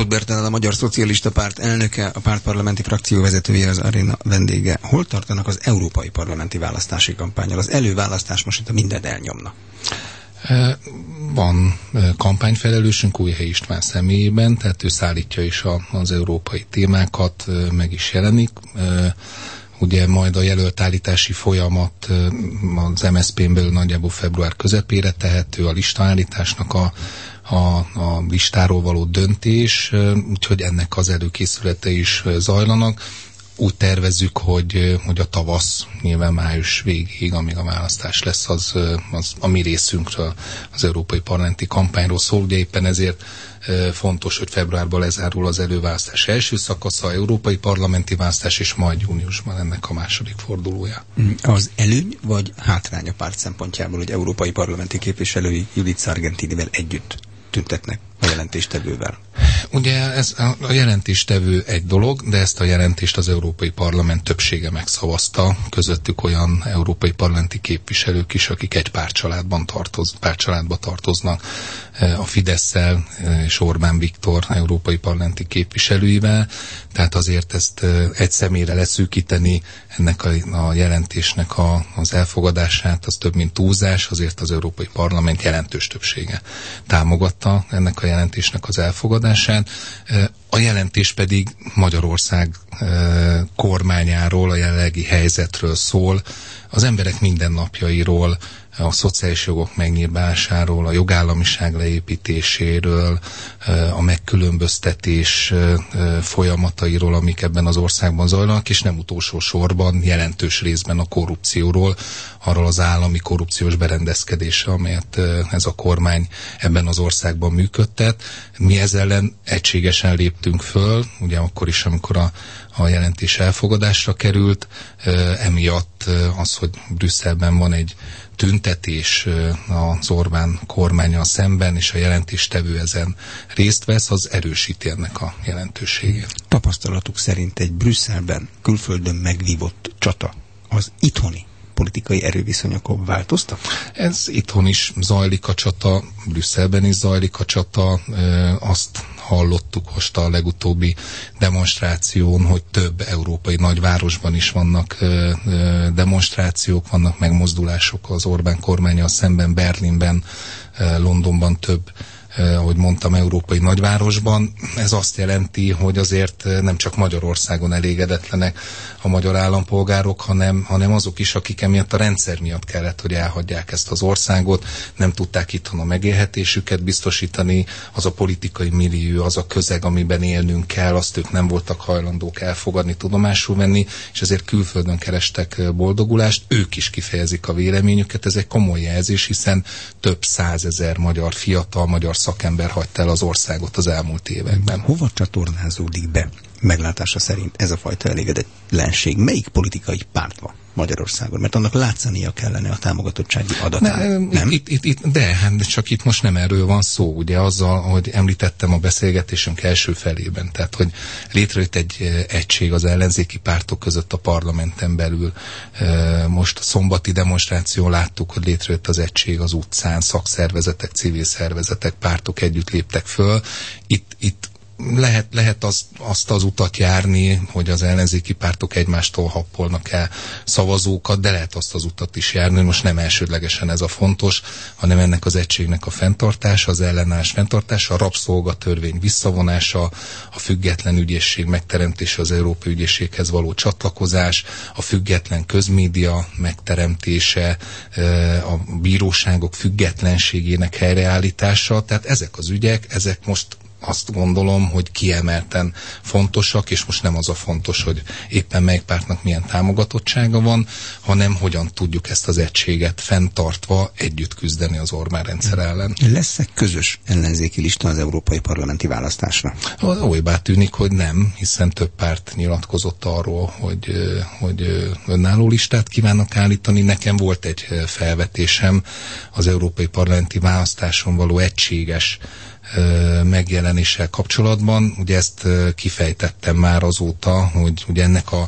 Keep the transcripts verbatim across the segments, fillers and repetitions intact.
Tóth Bertalan, a Magyar Szocialista Párt elnöke, a párt parlamenti frakció vezetője, az Aréna vendége. Hol tartanak az európai parlamenti választási kampánnyal? Az előválasztás most itt mindent elnyomna. Van kampányfelelősünk Újhelyi István személyében, tehát ő szállítja is a, az európai témákat, meg is jelenik. Ugye majd a jelöltállítási folyamat az em es zé pén belül nagyjából február közepére tehető, a listaállításnak a, a, a listáról való döntés, úgyhogy ennek az előkészülete is zajlanak. Úgy tervezzük, hogy, hogy a tavasz, nyilván május végéig, amíg a választás lesz, az, az a mi részünkről az európai parlamenti kampányról szól. Ugye éppen ezért fontos, hogy februárban lezárul az előválasztás első szakasza, európai parlamenti választás, és majd júniusban ennek a második fordulója. Az előny vagy hátrány a párt szempontjából, hogy európai parlamenti képviselői Judith Sargentinivel együtt tüntetnek a jelentéstevővel? Ugye ez a jelentéstevő egy dolog, de ezt a jelentést az Európai Parlament többsége megszavazta, közöttük olyan európai parlamenti képviselők is, akik egy pártcsaládban tartoz, pártcsaládba tartoznak, a Fidesszel és Orbán Viktor európai parlamenti képviselőivel, tehát azért ezt egy személyre leszűkíteni, ennek a, a jelentésnek a, az elfogadását, az több mint túlzás, azért az Európai Parlament jelentős többsége támogatta ennek a jelentésnek az elfogadását. A jelentés pedig Magyarország kormányáról, a jelenlegi helyzetről szól, az emberek mindennapjairól, a szociális jogok megnyírbásáról, a jogállamiság leépítéséről, a megkülönböztetés folyamatairól, amik ebben az országban zajlanak, és nem utolsó sorban jelentős részben a korrupcióról, arról az állami korrupciós berendezkedésre, amelyet ez a kormány ebben az országban működtet. Mi ezzel ellen egységesen léptünk föl, ugye akkor is, amikor a, a jelentés elfogadásra került, emiatt az, hogy Brüsszelben van egy tüntetés az Orbán kormánnyal szemben, és a jelentéstevő ezen részt vesz, az erősíti ennek a jelentőségét. Tapasztalatuk szerint egy Brüsszelben, külföldön megvívott csata az itthoni politikai erőviszonyokon változtak? Ez itthon is zajlik a csata, Brüsszelben is zajlik a csata, azt hallottuk most a legutóbbi demonstráción, hogy több európai nagyvárosban is vannak demonstrációk, vannak megmozdulások az Orbán kormánnyal szemben, Berlinben, Londonban több, ahogy mondtam, európai nagyvárosban. Ez azt jelenti, hogy azért nem csak Magyarországon elégedetlenek a magyar állampolgárok, hanem, hanem azok is, akik emiatt a rendszer miatt kellett, hogy elhagyják ezt az országot, nem tudták itthon a megélhetésüket biztosítani, az a politikai millió, az a közeg, amiben élnünk kell, azt ők nem voltak hajlandók elfogadni, tudomásul venni, és ezért külföldön kerestek boldogulást, ők is kifejezik a véleményüket, ez egy komoly jelzés, hiszen több százezer magyar fiatal, magyar szakember hagyta el az országot az elmúlt években. Hova csatornázódik be meglátása szerint ez a fajta elégedetlenség? Melyik politikai párt van Magyarországon? Mert annak látszania kellene a támogatottsági adatán. Ne, nem? Itt, itt, itt, de, csak itt most nem erről van szó, ugye azzal, hogy említettem a beszélgetésünk első felében, tehát hogy létrejött egy egység az ellenzéki pártok között a parlamenten belül. Most a szombati demonstráción láttuk, hogy létrejött az egység az utcán, szakszervezetek, civil szervezetek, pártok együtt léptek föl. Itt, itt Lehet, lehet az, azt az utat járni, hogy az ellenzéki pártok egymástól happolnak el szavazókat, de lehet azt az utat is járni, hogy most nem elsődlegesen ez a fontos, hanem ennek az egységnek a fenntartása, az ellenállás fenntartása, a rabszolgatörvény visszavonása, a független ügyészség megteremtése, az Európai Ügyészséghez való csatlakozás, a független közmédia megteremtése, a bíróságok függetlenségének helyreállítása, tehát ezek az ügyek, ezek most azt gondolom, hogy kiemelten fontosak, és most nem az a fontos, hogy éppen melyik pártnak milyen támogatottsága van, hanem hogyan tudjuk ezt az egységet fenntartva együtt küzdeni az Orbán rendszer ellen. Lesz-e közös ellenzéki lista az európai parlamenti választásra? Olybá tűnik, hogy nem, hiszen több párt nyilatkozott arról, hogy, hogy önálló listát kívánnak állítani. Nekem volt egy felvetésem az európai parlamenti választáson való egységes megjelenéssel kapcsolatban. Ugye ezt kifejtettem már azóta, hogy ugye ennek a,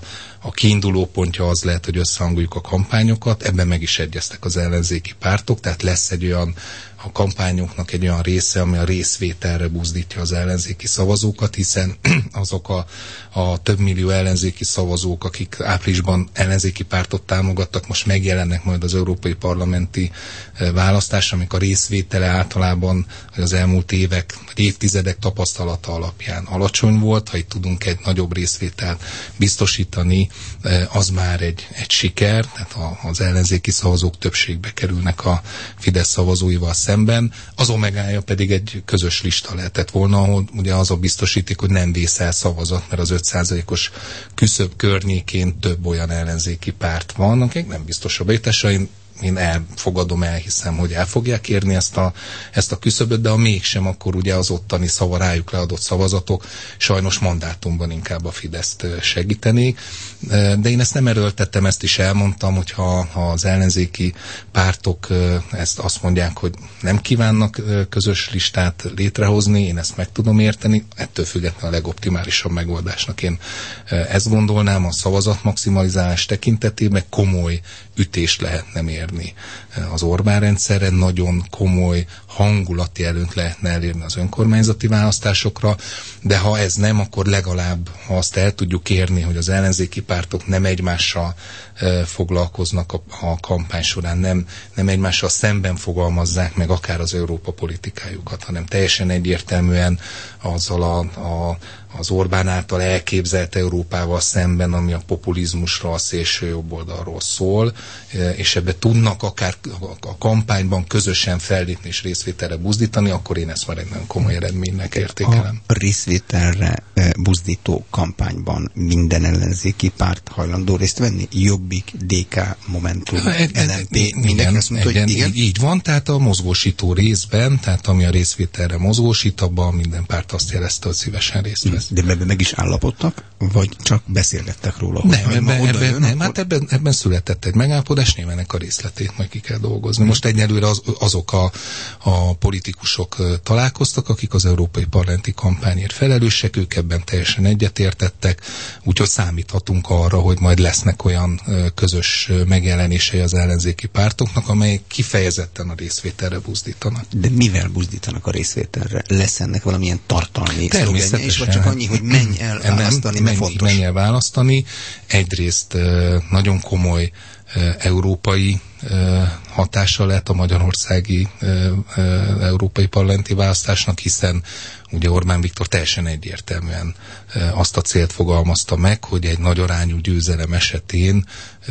a kiinduló pontja az lehet, hogy összehangoljuk a kampányokat, ebben meg is egyeztek az ellenzéki pártok, tehát lesz egy olyan, a kampányoknak egy olyan része, ami a részvételre buzdítja az ellenzéki szavazókat, hiszen azok a, a több millió ellenzéki szavazók, akik áprilisban ellenzéki pártot támogattak, most megjelennek majd az európai parlamenti választás, amik a részvétele általában az elmúlt évek, évtizedek tapasztalata alapján alacsony volt. Ha itt tudunk egy nagyobb részvételt biztosítani, az már egy, egy siker, tehát az ellenzéki szavazók többségbe kerülnek a Fidesz szavazóival szemben. Az omegája pedig egy közös lista lehetett volna, ahol ugye az a biztosíték, hogy nem vész el szavazat, mert az öt százalékos küszöb környékén több olyan ellenzéki párt van, akik nem biztos a bejutása. Én én elfogadom, elhiszem, hogy el fogják érni ezt a, ezt a küszöböt, de ha mégsem, akkor ugye az ottani szava, rájuk leadott szavazatok sajnos mandátumban inkább a Fideszt segítenék. De én ezt nem erőltettem, ezt is elmondtam, hogyha ha az ellenzéki pártok ezt azt mondják, hogy nem kívánnak közös listát létrehozni, én ezt meg tudom érteni, ettől függetlenül a legoptimálisabb megoldásnak én ezt gondolnám, a szavazatmaximalizálás tekintetében komoly ütést lehetne mérni az Orbán rendszerre, nagyon komoly hangulati előnyt lehetne elérni az önkormányzati választásokra, de ha ez nem, akkor legalább, ha azt el tudjuk érni, hogy az ellenzéki pártok nem egymással e, foglalkoznak a, a kampány során, nem, nem egymással szemben fogalmazzák meg akár az Európa politikájukat, hanem teljesen egyértelműen azzal a, a az Orbán által elképzelt Európával szemben, ami a populizmusra, a szélső jobboldalról szól, és ebbe tudnak akár a kampányban közösen fellépni és részvételre buzdítani, akkor én ezt már egy nagyon komoly eredménynek értékelem. A részvételre buzdító kampányban minden ellenzéki párt hajlandó részt venni? Jobbik, dé ká, Momentum, en em pé, mindenki azt mondta, hogy igen? Így van, tehát a mozgósító részben, tehát ami a részvételre mozgósít, abban minden párt azt jelezte, hogy szívesen részt vesz. De ebben meg is állapodtak, vagy csak beszélgettek róla? Nem, ebben, ebben, jön, nem akkor... hát ebben, ebben született egy megállapodás, nyilván a részletét majd ki kell dolgozni. Most egyelőre az, azok a, a politikusok találkoztak, akik az európai parlamenti kampányért felelősek, ők ebben teljesen egyetértettek, úgyhogy számíthatunk arra, hogy majd lesznek olyan közös megjelenései az ellenzéki pártoknak, amelyek kifejezetten a részvételre buzdítanak. De mivel buzdítanak a részvételre? Lesz ennek valamilyen tartalmi szlogenje, és vagy csak annyi, hogy menj el választani, menj, fontos. menj el választani. Egyrészt nagyon komoly európai hatása lehet a magyarországi európai parlamenti választásnak, hiszen ugye Orbán Viktor teljesen egyértelműen azt a célt fogalmazta meg, hogy egy nagy arányú győzelem esetén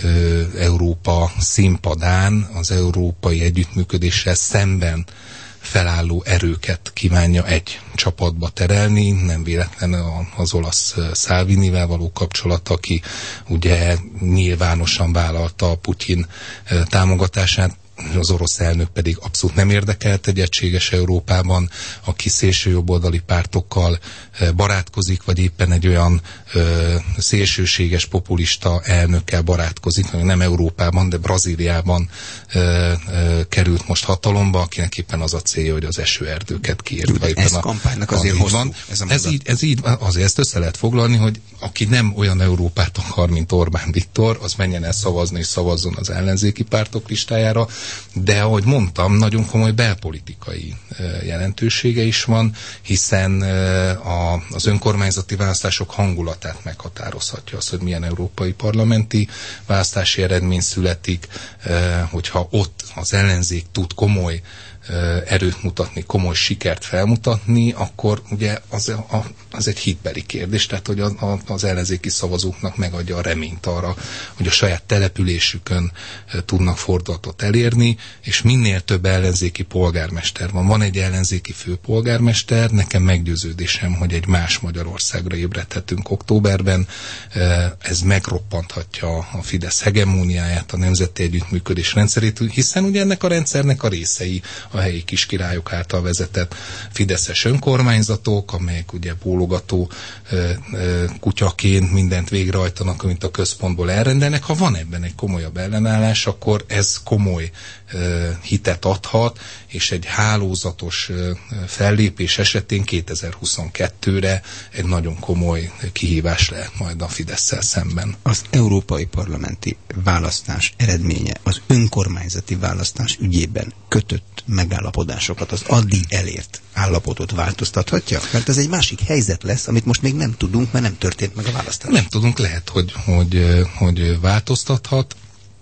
Európa színpadán az európai együttműködéssel szemben felálló erőket kívánja egy csapatba terelni, nem véletlen az olasz Salvinivel való kapcsolat, aki ugye nyilvánosan vállalta a Putyin támogatását, az orosz elnök pedig abszolút nem érdekelt egy egységes Európában, aki szélsőjobboldali pártokkal barátkozik, vagy éppen egy olyan ö, szélsőséges populista elnökkel barátkozik, ami nem Európában, de Brazíliában ö, ö, került most hatalomba, akinek éppen az a célja, hogy az esőerdőket kiírtva. Ez a kampánynak azért hosszú. Van. Ez, ez, így, ez így, azért ezt össze lehet foglalni, hogy aki nem olyan Európát akar, mint Orbán Viktor, az menjen el szavazni, és szavazzon az ellenzéki pártok listájára, de ahogy mondtam, nagyon komoly belpolitikai jelentősége is van, hiszen a, az önkormányzati választások hangulatát meghatározhatja az, hogy milyen európai parlamenti választási eredmény születik, hogyha ott az ellenzék tud komoly erőt mutatni, komoly sikert felmutatni, akkor ugye az, a, az egy hitbeli kérdés, tehát hogy a, a, az ellenzéki szavazóknak megadja a reményt arra, hogy a saját településükön e, tudnak fordulatot elérni, és minél több ellenzéki polgármester van. Van egy ellenzéki főpolgármester, nekem meggyőződésem, hogy egy más Magyarországra ébredhetünk októberben, e, ez megroppanthatja a Fidesz hegemóniáját, a nemzeti együttműködés rendszerét, hiszen ugye ennek a rendszernek a részei a helyi kiskirályok által vezetett fideszes önkormányzatok, amelyek ugye bólogató ö, ö, kutyaként mindent végrehajtanak, amit a központból elrendelnek. Ha van ebben egy komolyabb ellenállás, akkor ez komoly ö, hitet adhat, és egy hálózatos fellépés esetén kétezer-huszonkettőre egy nagyon komoly kihívás lehet majd a Fidesszel szemben. Az európai parlamenti választás eredménye az önkormányzati választás ügyében kötött megállapodásokat, az addig elért állapotot változtathatja? Mert ez egy másik helyzet lesz, amit most még nem tudunk, mert nem történt meg a választás. Nem tudunk, lehet, hogy, hogy, hogy változtathat.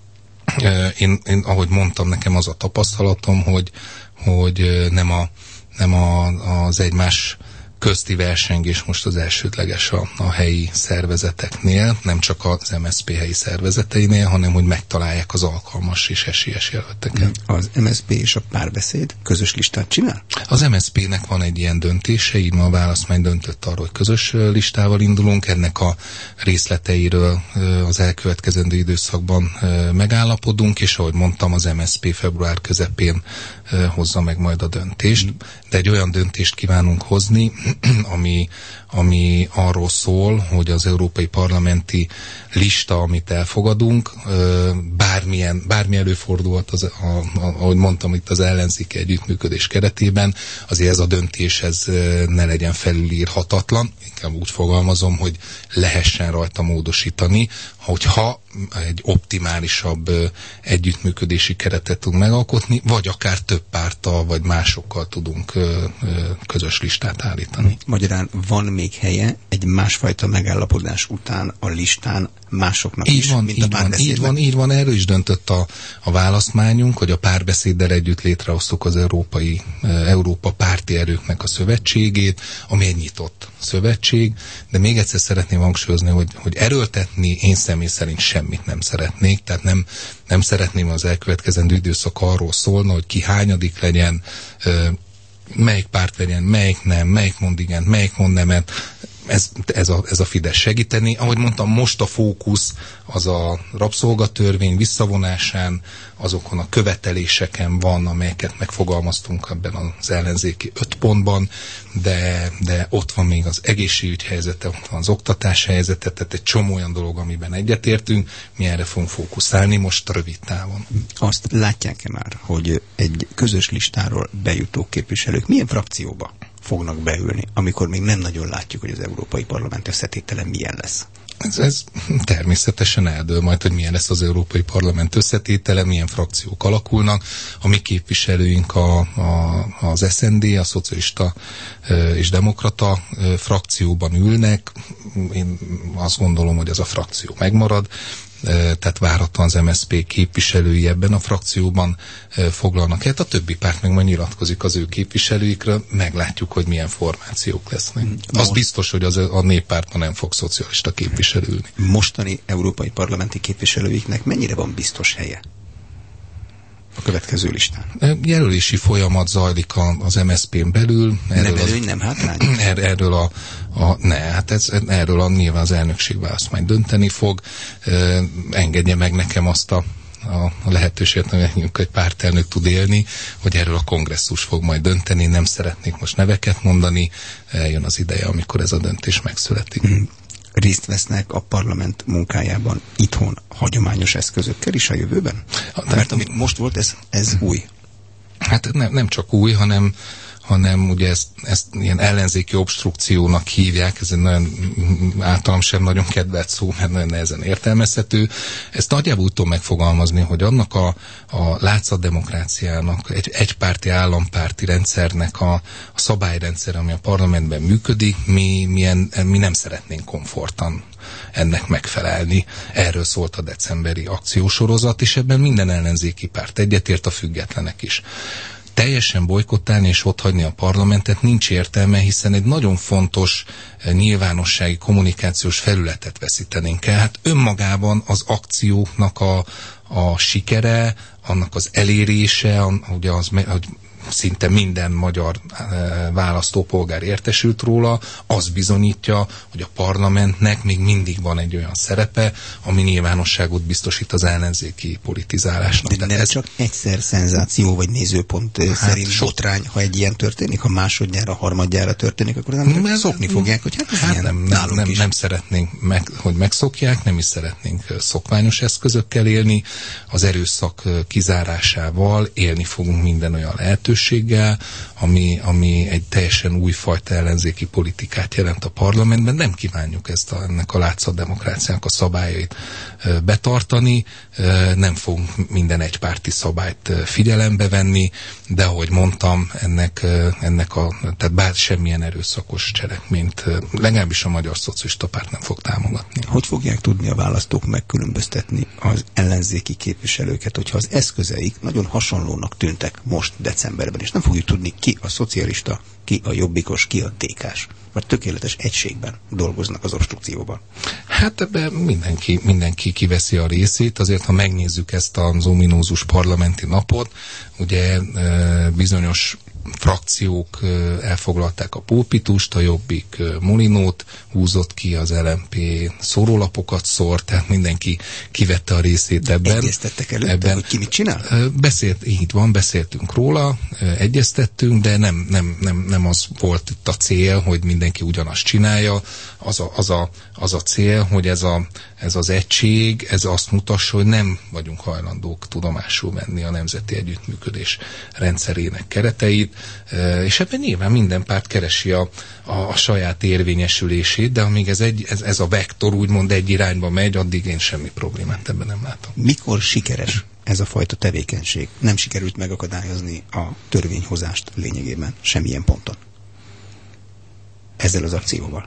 Én, én, ahogy mondtam, nekem az a tapasztalatom, hogy, hogy nem, a, nem a, az egymás közti versengés most az elsődleges a, a helyi szervezeteknél, nem csak az em es zé pé helyi szervezeteinél, hanem hogy megtalálják az alkalmas és esélyes jelölteket. Az em es zé pé és a Párbeszéd közös listát csinál? Az em es zé pének van egy ilyen döntése, így ma a választmány döntött arról, hogy közös listával indulunk, ennek a részleteiről az elkövetkezendő időszakban megállapodunk, és ahogy mondtam, az em es zé pé február közepén hozza meg majd a döntést, de egy olyan döntést kívánunk hozni, ami, ami arról szól, hogy az európai parlamenti lista, amit elfogadunk, bármilyen, bármi előfordulhat, az, a, a, ahogy mondtam, itt az ellenzéki együttműködés keretében, azért ez a döntés ez ne legyen felülírhatatlan, inkább úgy fogalmazom, hogy lehessen rajta módosítani, hogyha egy optimálisabb együttműködési keretet tudunk megalkotni, vagy akár több párttal, vagy másokkal tudunk közös listát állítani. Magyarán van még helye egy másfajta megállapodás után a listán másoknak így is, van, mint így a van, Párbeszédben? így van, így van, erről is döntött a, a választmányunk, hogy a Párbeszéddel együtt létrehoztuk az Európai, Európa Párti Erőknek a szövetségét, ami egy nyitott szövetség, de még egyszer szeretném hangsúlyozni, hogy, hogy erőltetni én személy szerint semmit nem szeretnék, tehát nem, nem szeretném az elkövetkezendő időszak arról szólna, hogy ki hányadik legyen, melyik párt legyen, melyik nem, melyik mond igen, melyik mond nemet, ez, ez, a, ez a Fidesz segíteni. Ahogy mondtam, most a fókusz az a rabszolgatörvény visszavonásán, azokon a követeléseken van, amelyeket megfogalmaztunk ebben az ellenzéki öt pontban, de, de ott van még az egészségügy helyzete, ott van az oktatás helyzete, tehát egy csomó olyan dolog, amiben egyetértünk, mi erre fogunk fókuszálni most rövid távon. Azt látják-e már, hogy egy közös listáról bejutó képviselők milyen frakcióba fognak beülni, amikor még nem nagyon látjuk, hogy az Európai Parlament összetétele milyen lesz? Ez, ez természetesen eldől majd, hogy milyen lesz az Európai Parlament összetétele, milyen frakciók alakulnak. A mi képviselőink a, a, az es en dé, a Szocialista és Demokrata frakcióban ülnek. Én azt gondolom, hogy ez a frakció megmarad, tehát várhatóan az em es zé pé képviselői ebben a frakcióban foglalnak el. A többi párt meg majd nyilatkozik az ő képviselőikről, meglátjuk, hogy milyen formációk lesznek. Az biztos, hogy az, a néppártban nem fog szocialista képviselő ülni. Mostani európai parlamenti képviselőiknek mennyire van biztos helye a következő listán? Jelölési folyamat zajlik az em es zé pén belül. Nem előny, nem hátrány? Er, erről a, a ne, hát ez, erről a, nyilván az elnökség választmány dönteni fog. E, engedje meg nekem azt a, a lehetőséget, hogy egy pártelnök tud élni, hogy erről a kongresszus fog majd dönteni. Nem szeretnék most neveket mondani. Eljön az ideje, amikor ez a döntés megszületik. Mm. Részt vesznek a parlament munkájában itthon hagyományos eszközökkel is a jövőben? Mert ami most volt, ez, ez új. Hát nem, nem csak új, hanem, hanem ugye ezt, ezt ilyen ellenzéki obstrukciónak hívják, ez egy nagyon általam sem nagyon kedvelt szó, mert nagyon nehezen értelmezhető. Ezt nagyjából úgy tudom megfogalmazni, hogy annak a, a látszatdemokráciának, egy egypárti állampárti rendszernek a, a szabályrendszer, ami a parlamentben működik, mi, milyen, mi nem szeretnénk komfortan ennek megfelelni. Erről szólt a decemberi akciósorozat, és ebben minden ellenzéki párt egyetért, a függetlenek is. Teljesen bojkottálni és otthagyni a parlamentet nincs értelme, hiszen egy nagyon fontos nyilvánossági kommunikációs felületet veszítenénk el. Hát önmagában az akcióknak a, a sikere, annak az elérése, ugye az, hogy szinte minden magyar e, választópolgár értesült róla, az bizonyítja, hogy a parlamentnek még mindig van egy olyan szerepe, ami nyilvánosságot biztosít az ellenzéki politizálásnak. De nem ez csak egyszer szenzáció vagy nézőpont hát szerint so... botrány, ha egy ilyen történik, ha másodjára, harmadjára történik, akkor az emberek szokni fogják, hogy hát, hát nem, nem, nem, nem szeretnénk, meg, hogy megszokják, nem is szeretnénk szokványos eszközökkel élni, az erőszak kizárásával élni fogunk minden olyan lehetőséggel, jelentőséggel, ami, ami egy teljesen újfajta ellenzéki politikát jelent a parlamentben. Nem kívánjuk ezt a, ennek a látszatdemokráciának a szabályait betartani, nem fogunk minden egypárti szabályt figyelembe venni, de ahogy mondtam, ennek, ennek a, tehát bár semmilyen erőszakos cselekményt legalábbis a Magyar Szocialista Párt nem fog támogatni. Hogy fogják tudni a választók megkülönböztetni az ellenzéki képviselőket, hogyha az eszközeik nagyon hasonlónak tűntek most decemberben, és nem fogjuk tudni, ki a szocialista, ki a jobbikos, ki a té ká-s, mert tökéletes egységben dolgoznak az obstrukcióban. Hát ebben mindenki, mindenki kiveszi a részét, azért ha megnézzük ezt az ominózus parlamenti napot, ugye bizonyos frakciók elfoglalták a pulpitust, a Jobbik Molinót húzott ki, az el em pé szórólapokat szórt, tehát mindenki kivette a részét ebben. Egyeztettek előtte, ebben, hogy ki mit csinál? Beszélt, így van, beszéltünk róla, egyeztettünk, de nem, nem, nem, nem az volt itt a cél, hogy mindenki ugyanazt csinálja. Az a, az a, az a cél, hogy ez, a, ez az egység, ez azt mutassa, hogy nem vagyunk hajlandók tudomásul venni a nemzeti együttműködés rendszerének kereteit, és ebben nyilván minden párt keresi a, a, a saját érvényesülését, de amíg ez, egy, ez, ez a vektor úgymond egy irányba megy, addig én semmi problémát ebben nem látom. Mikor sikeres ez a fajta tevékenység? Nem sikerült megakadályozni a törvényhozást lényegében semmilyen ponton ezzel az akcióval.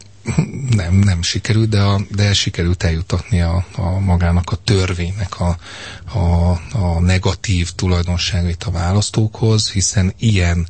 Nem, nem sikerült, de, a, de sikerült eljutatni a, a magának a törvénynek a, a, a negatív tulajdonságait a választókhoz, hiszen ilyen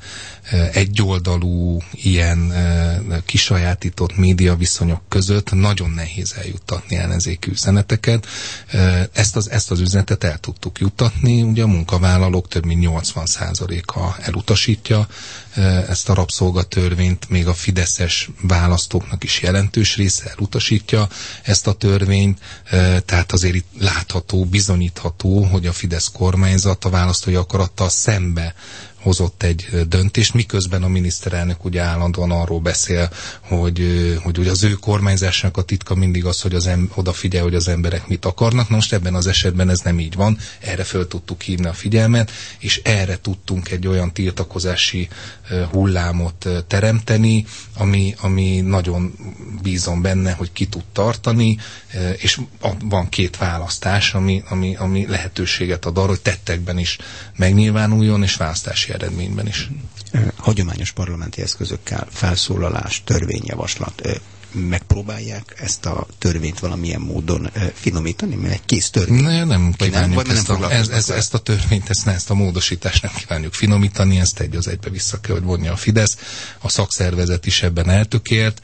egyoldalú, ilyen kisajátított médiaviszonyok között nagyon nehéz eljuttatni ellenzéki üzeneteket. Ezt az, ezt az üzenetet el tudtuk juttatni, ugye a munkavállalók több mint nyolcvan százaléka elutasítja ezt a rabszolgatörvényt, még a fideszes választóknak is jelentős része elutasítja ezt a törvényt, tehát azért itt látható, bizonyítható, hogy a Fidesz kormányzat a választói akarattal szembe hozott egy döntést, miközben a miniszterelnök ugye állandóan arról beszél, hogy, hogy ugye az ő kormányzásnak a titka mindig az, hogy az em, odafigyel, hogy az emberek mit akarnak. Na most ebben az esetben ez nem így van, erre föl tudtuk hívni a figyelmet, és erre tudtunk egy olyan tiltakozási hullámot teremteni, ami, ami nagyon bízom benne, hogy ki tud tartani, és van két választás, ami, ami, ami lehetőséget ad arra, hogy tettekben is megnyilvánuljon, és választási eredményben is. Hagyományos parlamenti eszközökkel felszólalás, törvényjavaslat, megpróbálják ezt a törvényt valamilyen módon finomítani, mert egy kész törvény. Ne, nem kívánjuk nem, ezt, nem a, ez, ez, ezt a törvényt, ezt, ezt a módosítást nem kívánjuk finomítani, ezt egy az egybe vissza kell, hogy vonja a Fidesz. A szakszervezet is ebben eltökélt,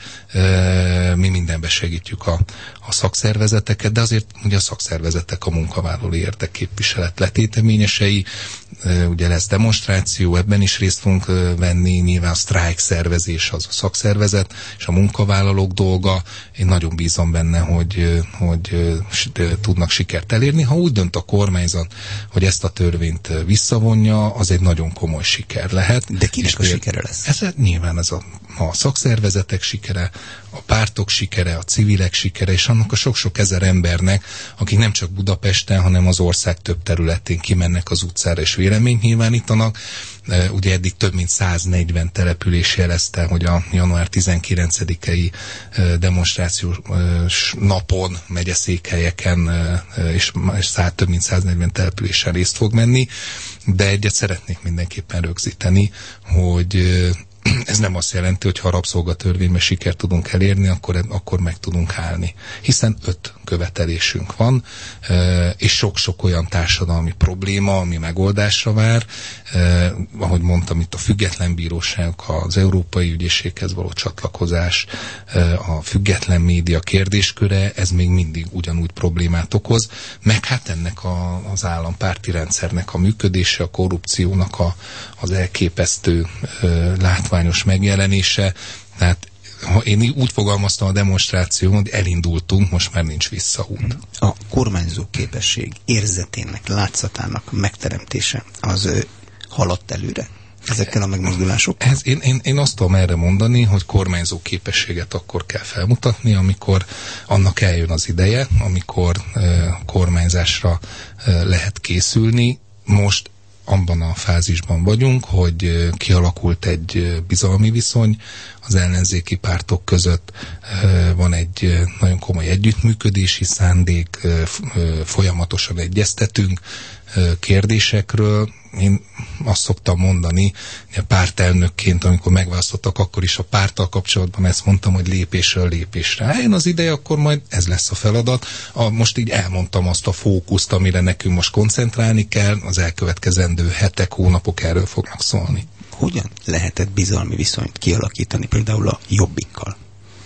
mi mindenben segítjük a, a szakszervezeteket, de azért ugye a szakszervezetek a munkavállalói érdekképviselet letéteményesei, ugye lesz demonstráció, ebben is részt fogunk venni, nyilván a sztrájk szervezés az a szakszervezet, és a munkavállalók dolga. Én nagyon bízom benne, hogy, hogy tudnak sikert elérni. Ha úgy dönt a kormányzat, hogy ezt a törvényt visszavonja, az egy nagyon komoly siker lehet. De kinek a sikere lesz? Ez, nyilván ez a, a szakszervezetek sikere, a pártok sikere, a civilek sikere, és annak a sok-sok ezer embernek, akik nem csak Budapesten, hanem az ország több területén kimennek az utcára és véleményt nyilvánítanak. Ugye eddig több mint száznegyven település jelezte, hogy a január tizenkilencedikei demonstrációs napon, megyeszékhelyeken és, és száz, több mint száznegyven településen részt fog menni, de egyet szeretnék mindenképpen rögzíteni, hogy ez nem azt jelenti, hogy ha a rabszolgatörvényben sikert tudunk elérni, akkor, akkor meg tudunk állni. Hiszen öt követelésünk van, és sok-sok olyan társadalmi probléma, ami megoldásra vár. Ahogy mondtam, itt a független bíróságok, az Európai Ügyészséghez való csatlakozás, a független média kérdésköre, ez még mindig ugyanúgy problémát okoz, meg hát ennek a, az állampárti rendszernek a működése, a korrupciónak a, az elképesztő látványos megjelenése. Tehát én úgy fogalmaztam a demonstráción, hogy elindultunk, most már nincs visszaút. A kormányzó képesség érzetének, látszatának megteremtése az ö, haladt előre ezekkel a megmozdulásokkal? Ez, én, én, én azt tudom erre mondani, hogy kormányzó képességet akkor kell felmutatni, amikor annak eljön az ideje, amikor ö, kormányzásra ö, lehet készülni. Most abban a fázisban vagyunk, hogy kialakult egy bizalmi viszony az ellenzéki pártok között, van egy nagyon komoly együttműködési szándék, folyamatosan egyeztetünk kérdésekről. Én azt szoktam mondani, hogy pártelnökként, amikor megválasztottak, akkor is a párttal kapcsolatban ezt mondtam, hogy lépésről lépésre. Eljön az ideje, akkor majd ez lesz a feladat. A, most így elmondtam azt a fókuszt, amire nekünk most koncentrálni kell, az elkövetkezendő hetek, hónapok erről fognak szólni. Hogyan lehetett bizalmi viszonyt kialakítani például a Jobbikkal?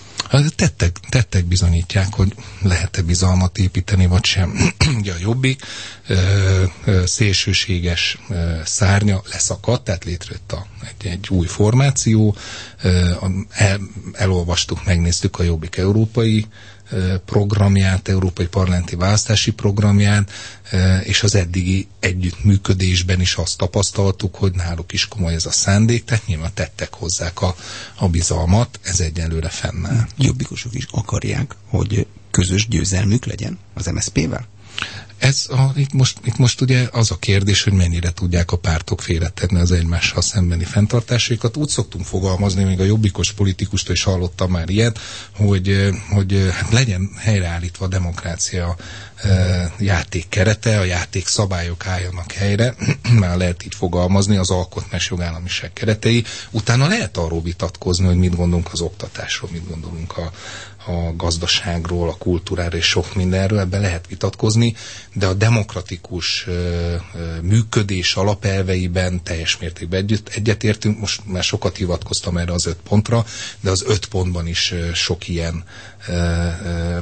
Tettek, tettek bizonyítják, hogy lehet-e bizalmat építeni, vagy sem. Ugye a Jobbik ö, ö, szélsőséges ö, szárnya leszakadt, tehát létrejött a, egy, egy új formáció. Ö, el, elolvastuk, megnéztük a Jobbik európai programját, európai parlamenti választási programját, és az eddigi együttműködésben is azt tapasztaltuk, hogy náluk is komoly ez a szándék, tehát nyilván tettek hozzák a, a bizalmat, ez egyelőre fennáll. Jobbikosok is akarják, hogy közös győzelmük legyen az em es zé pé-vel? Ez a, itt, most, itt most ugye az a kérdés, hogy mennyire tudják a pártok félretenni az egymással szembeni fenntartásaikat. Úgy szoktunk fogalmazni, még a jobbikos politikustól is hallottam már ilyet, hogy, hogy hát legyen helyreállítva a demokrácia e, játék kerete, a játék szabályok álljanak helyre, már lehet így fogalmazni, az alkotmányos jogállamiság keretei. Utána lehet arról vitatkozni, hogy mit gondolunk az oktatásról, mit gondolunk a a gazdaságról, a kultúráról és sok mindenről, ebben lehet vitatkozni, de a demokratikus ö, ö, működés alapelveiben teljes mértékben együtt, egyetértünk. Most már sokat hivatkoztam erre az öt pontra, de az öt pontban is ö, sok ilyen ö, ö,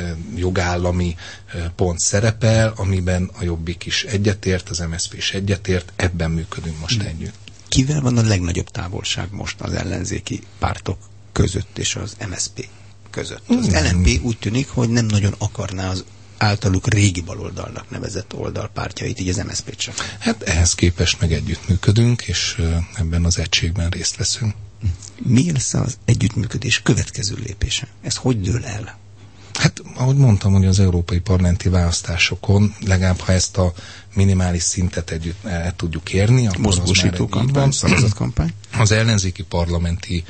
jogállami ö, pont szerepel, amiben a Jobbik is egyetért, az em es zé pé is egyetért, ebben működünk most hmm. együtt. Kivel van a legnagyobb távolság most az ellenzéki pártok között és az em es zé pé között? Az el en pé úgy tűnik, hogy nem nagyon akarná az általuk régi baloldalnak nevezett oldalpártjait, így az em es zé pét sem. Hát ehhez képest meg együttműködünk, és ebben az egységben részt veszünk. Mi lesz az együttműködés következő lépése? Ez hogy dől el? Hát, ahogy mondtam, hogy az európai parlamenti választásokon, legalább ha ezt a minimális szintet együtt el tudjuk érni, akkor mozgósító kampány, szavazatkampány. Az ellenzéki parlamenti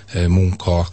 munka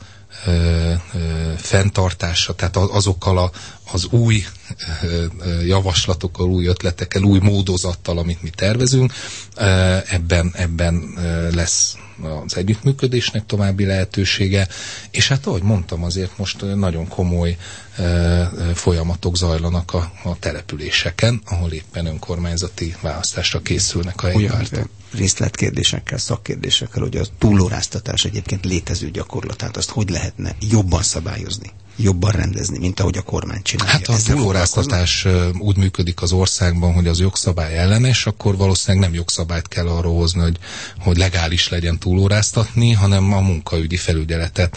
Ö, ö, fenntartása, tehát azokkal a, az új ö, ö, javaslatokkal, új ötletekkel, új módozattal, amit mi tervezünk, ö, ebben, ebben ö, lesz az együttműködésnek további lehetősége, és hát ahogy mondtam, azért most nagyon komoly ö, ö, folyamatok zajlanak a, a településeken, ahol éppen önkormányzati választásra készülnek a helyi pártok. Részletkérdésekkel, szakkérdésekkel, hogy a túlóráztatás egyébként létező gyakorlatát, azt hogy lehetne jobban szabályozni, jobban rendezni, mint ahogy a kormány csinálja. Hát ha a túlóráztatás úgy működik az országban, hogy az jogszabály ellenes, akkor valószínűleg nem jogszabályt kell arról hozni, hogy, hogy legális legyen túlóráztatni, hanem a munkaügyi felügyeletet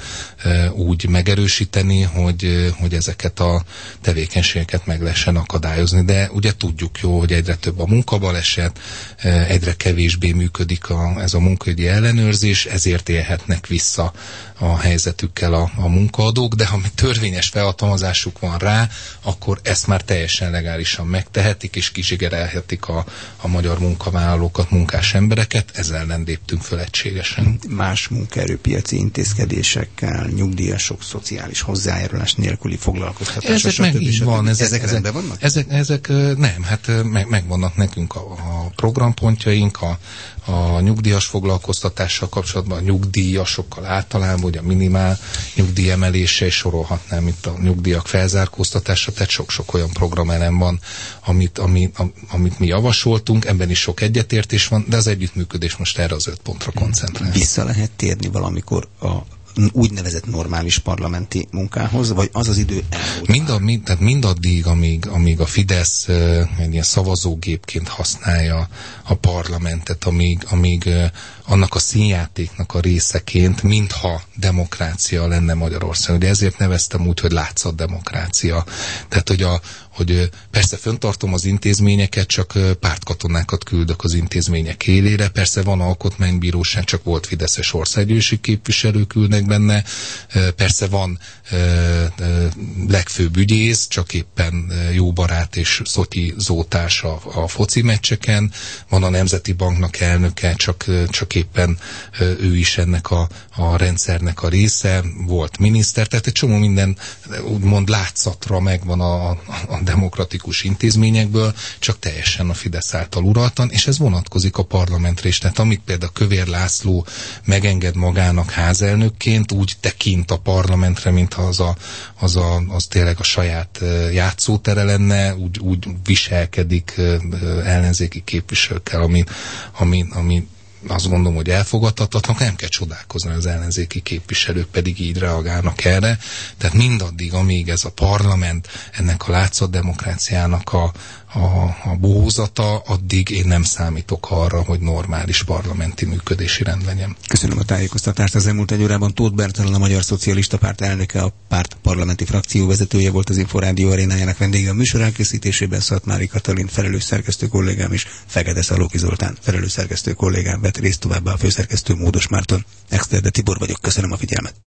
úgy megerősíteni, hogy, hogy ezeket a tevékenységeket meg lehessen akadályozni. De ugye tudjuk jó, hogy egyre több a munkabaleset, egyre kevésbé működik a, ez a munkaügyi ellenőrzés, ezért élhetnek vissza a helyzetükkel a, a munkaadók, de ha törvényes felhatalmazásuk van rá, akkor ezt már teljesen legálisan megtehetik, és kizsigerelhetik a, a magyar munkavállalókat, munkás embereket, ezzel ellen léptünk föl egységesen. Más munkaerőpiaci intézkedésekkel, nyugdíjasok, szociális hozzájárulás nélküli foglalkoztatások. Ezek meg így van. Ezek, ezek, ezek, vannak? Ezek, ezek nem, hát meg, megvannak nekünk a, a programpontjaink, a, a nyugdíjas foglalkoztatással kapcsolatban, a nyugdíjasokkal általában, ugye a minimál nyugdíj emelése, és sorolhatnám itt a nyugdíjak felzárkóztatása, tehát sok-sok olyan programelem van, amit, amit, amit mi javasoltunk, ebben is sok egyetértés van, de az együttműködés most erre az öt pontra koncentrál. Vissza lehet térni valamikor a úgynevezett normális parlamenti munkához, vagy az az idő elmúlt? Mind a, mind, tehát mindaddig, amíg, amíg a Fidesz uh, egy ilyen szavazógépként használja a parlamentet, amíg, amíg uh, annak a színjátéknak a részeként, mintha demokrácia lenne Magyarország. Ugye ezért neveztem úgy, hogy látszat demokrácia. Tehát, hogy a, hogy persze fenntartom az intézményeket, csak pártkatonákat küldök az intézmények élére, persze van alkotmánybíróság, csak volt fideszes országgyűlési képviselők ülnek benne, persze van legfőbb ügyész, csak éppen jó barát és Szotyi Zótárs a, a foci meccseken, van a Nemzeti Banknak elnöke, csak, csak éppen ő is ennek a, a rendszernek a része, volt miniszter, tehát egy csomó minden úgymond látszatra megvan a, a demokratikus intézményekből, csak teljesen a Fidesz által uraltan, és ez vonatkozik a parlamentre is. Tehát amit például Kövér László megenged magának házelnökként, úgy tekint a parlamentre, mintha az, a, az, a, az tényleg a saját játszótere lenne, úgy, úgy viselkedik ellenzéki képviselőkkel, ami, ami, ami azt gondolom, hogy elfogadhatatlan, nem kell csodálkozni, az ellenzéki képviselők pedig így reagálnak erre. Tehát mindaddig, amíg ez a parlament, ennek a látszatdemokráciának a, a, a bohózata, addig én nem számítok arra, hogy normális parlamenti működési rend legyen. Köszönöm a tájékoztatást. Az elmúlt egy órában Tóth Bertalan, a Magyar Szocialista Párt elnöke, a párt parlamenti frakció vezetője volt az Inforádió arénájának vendége. A műsor elkészítésében Szatmári Katalin, felelős szerkesztő kollégám, és Fekete Szalóki Zoltán, felelős szerkesztő kollégám vett részt, továbbá a főszerkesztő Módos Márton. Exterde Tibor vagyok, köszönöm a figyelmet.